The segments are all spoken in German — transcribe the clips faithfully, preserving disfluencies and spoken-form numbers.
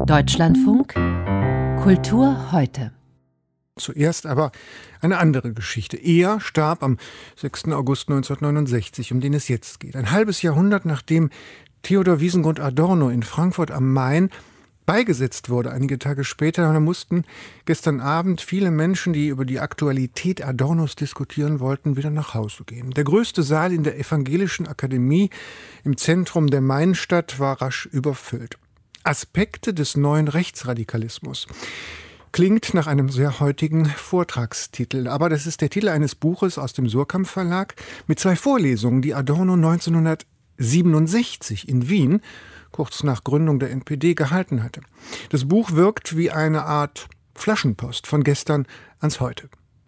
Deutschlandfunk Kultur heute. Zuerst aber eine andere Geschichte. Er starb am sechsten August neunzehnhundertneunundsechzig, um den es jetzt geht. Ein halbes Jahrhundert nachdem Theodor Wiesengrund Adorno in Frankfurt am Main beigesetzt wurde. Einige Tage später mussten gestern Abend viele Menschen, die über die Aktualität Adornos diskutieren wollten, wieder nach Hause gehen. Der größte Saal in der Evangelischen Akademie im Zentrum der Mainstadt war rasch überfüllt. Aspekte des neuen Rechtsradikalismus. Klingt nach einem sehr heutigen Vortragstitel, aber das ist der Titel eines Buches aus dem Suhrkamp Verlag mit zwei Vorlesungen, die Adorno neunzehnhundertsiebenundsechzig in Wien, kurz nach Gründung der N P D, gehalten hatte. Das Buch wirkt wie eine Art Flaschenpost von gestern ans Heute.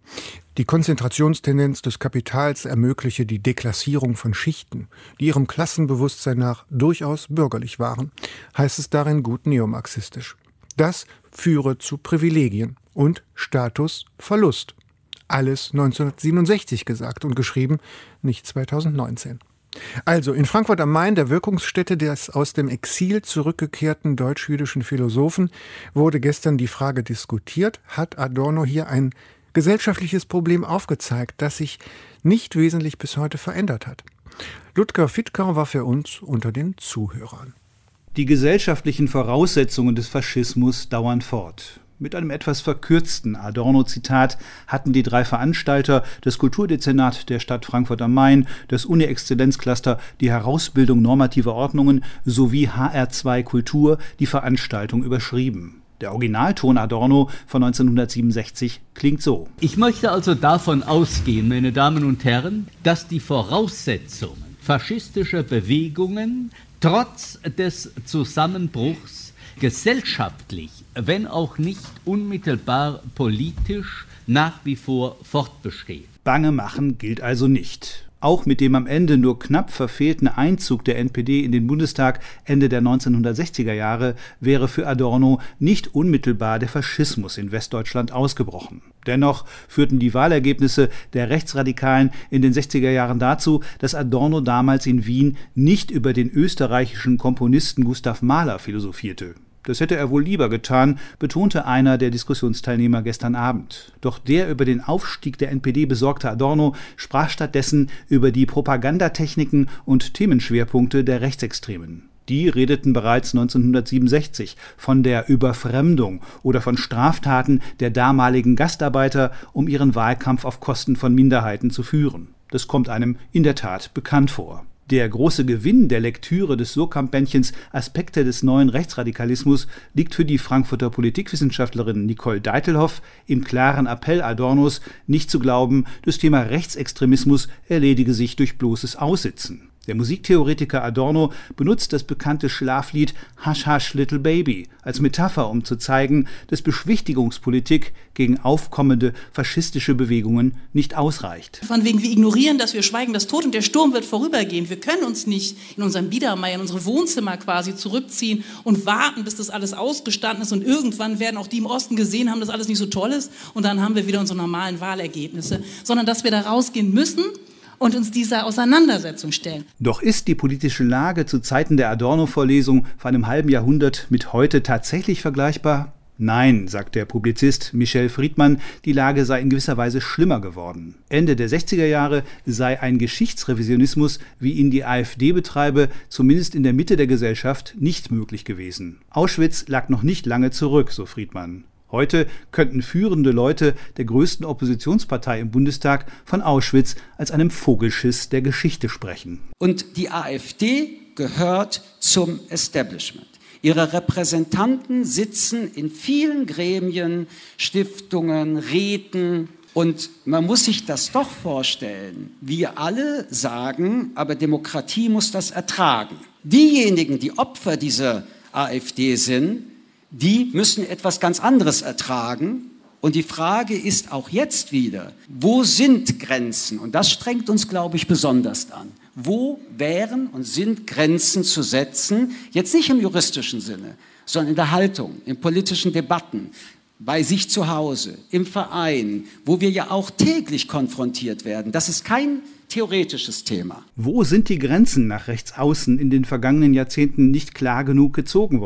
Die Konzentrationstendenz des Kapitals ermögliche die Deklassierung von Schichten, die ihrem Klassenbewusstsein nach durchaus bürgerlich waren, heißt es darin gut neomarxistisch. Das führe zu Privilegien und Statusverlust. Alles neunzehnhundertsiebenundsechzig gesagt und geschrieben, nicht zweitausendneunzehn. Also in Frankfurt am Main, der Wirkungsstätte des aus dem Exil zurückgekehrten deutsch-jüdischen Philosophen, wurde gestern die Frage diskutiert, hat Adorno hier ein gesellschaftliches Problem aufgezeigt, das sich nicht wesentlich bis heute verändert hat. Ludger Fittkau war für uns unter den Zuhörern. Die gesellschaftlichen Voraussetzungen des Faschismus dauern fort. Mit einem etwas verkürzten Adorno-Zitat hatten die drei Veranstalter, das Kulturdezernat der Stadt Frankfurt am Main, das Uni-Exzellenzcluster, die Herausbildung normativer Ordnungen sowie H R zwei Kultur die Veranstaltung überschrieben. Der Originalton Adorno von neunzehnhundertsiebenundsechzig klingt so. Ich möchte also davon ausgehen, meine Damen und Herren, dass die Voraussetzungen faschistischer Bewegungen trotz des Zusammenbruchs gesellschaftlich, wenn auch nicht unmittelbar politisch, nach wie vor fortbestehen. Bange machen gilt also nicht. Auch mit dem am Ende nur knapp verfehlten Einzug der N P D in den Bundestag Ende der neunzehnhundertsechziger Jahre wäre für Adorno nicht unmittelbar der Faschismus in Westdeutschland ausgebrochen. Dennoch führten die Wahlergebnisse der Rechtsradikalen in den sechziger Jahren dazu, dass Adorno damals in Wien nicht über den österreichischen Komponisten Gustav Mahler philosophierte. Das hätte er wohl lieber getan, betonte einer der Diskussionsteilnehmer gestern Abend. Doch der über den Aufstieg der N P D besorgte Adorno sprach stattdessen über die Propagandatechniken und Themenschwerpunkte der Rechtsextremen. Die redeten bereits neunzehnhundertsiebenundsechzig von der Überfremdung oder von Straftaten der damaligen Gastarbeiter, um ihren Wahlkampf auf Kosten von Minderheiten zu führen. Das kommt einem in der Tat bekannt vor. Der große Gewinn der Lektüre des Suhrkamp-Bändchens Aspekte des neuen Rechtsradikalismus liegt für die Frankfurter Politikwissenschaftlerin Nicole Deitelhoff im klaren Appell Adornos, nicht zu glauben, das Thema Rechtsextremismus erledige sich durch bloßes Aussitzen. Der Musiktheoretiker Adorno benutzt das bekannte Schlaflied Hush Hush Little Baby als Metapher, um zu zeigen, dass Beschwichtigungspolitik gegen aufkommende faschistische Bewegungen nicht ausreicht. Von wegen, wir ignorieren das, wir schweigen das tot und der Sturm wird vorübergehen. Wir können uns nicht in unserem Biedermeier, in unsere Wohnzimmer quasi zurückziehen und warten, bis das alles ausgestanden ist und irgendwann werden auch die im Osten gesehen haben, dass alles nicht so toll ist und dann haben wir wieder unsere normalen Wahlergebnisse. Sondern dass wir da rausgehen müssen und uns dieser Auseinandersetzung stellen. Doch ist die politische Lage zu Zeiten der Adorno-Vorlesung vor einem halben Jahrhundert mit heute tatsächlich vergleichbar? Nein, sagt der Publizist Michel Friedmann, die Lage sei in gewisser Weise schlimmer geworden. Ende der sechziger Jahre sei ein Geschichtsrevisionismus, wie ihn die AfD betreibe, zumindest in der Mitte der Gesellschaft nicht möglich gewesen. Auschwitz lag noch nicht lange zurück, so Friedmann. Heute könnten führende Leute der größten Oppositionspartei im Bundestag von Auschwitz als einem Vogelschiss der Geschichte sprechen. Und die AfD gehört zum Establishment. Ihre Repräsentanten sitzen in vielen Gremien, Stiftungen, Räten. Und man muss sich das doch vorstellen. Wir alle sagen, aber Demokratie muss das ertragen. Diejenigen, die Opfer dieser AfD sind, die müssen etwas ganz anderes ertragen. Und die Frage ist auch jetzt wieder, wo sind Grenzen? Und das strengt uns, glaube ich, besonders an. Wo wären und sind Grenzen zu setzen? Jetzt nicht im juristischen Sinne, sondern in der Haltung, in politischen Debatten, bei sich zu Hause, im Verein, wo wir ja auch täglich konfrontiert werden. Das ist kein theoretisches Thema. Wo sind die Grenzen nach rechts außen in den vergangenen Jahrzehnten nicht klar genug gezogen worden?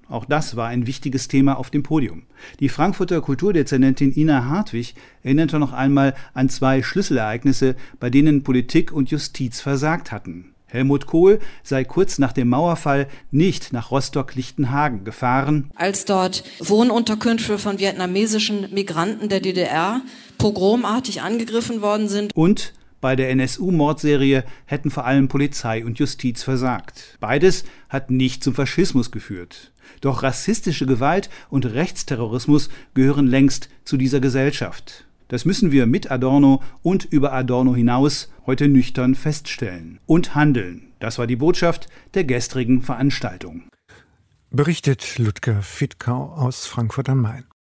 Auch das war ein wichtiges Thema auf dem Podium. Die Frankfurter Kulturdezernentin Ina Hartwig erinnerte noch einmal an zwei Schlüsselereignisse, bei denen Politik und Justiz versagt hatten. Helmut Kohl sei kurz nach dem Mauerfall nicht nach Rostock-Lichtenhagen gefahren, als dort Wohnunterkünfte von vietnamesischen Migranten der D D R pogromartig angegriffen worden sind. Und bei der N S U-Mordserie hätten vor allem Polizei und Justiz versagt. Beides hat nicht zum Faschismus geführt. Doch rassistische Gewalt und Rechtsterrorismus gehören längst zu dieser Gesellschaft. Das müssen wir mit Adorno und über Adorno hinaus heute nüchtern feststellen und handeln. Das war die Botschaft der gestrigen Veranstaltung. Berichtet Ludger Fittkau aus Frankfurt am Main.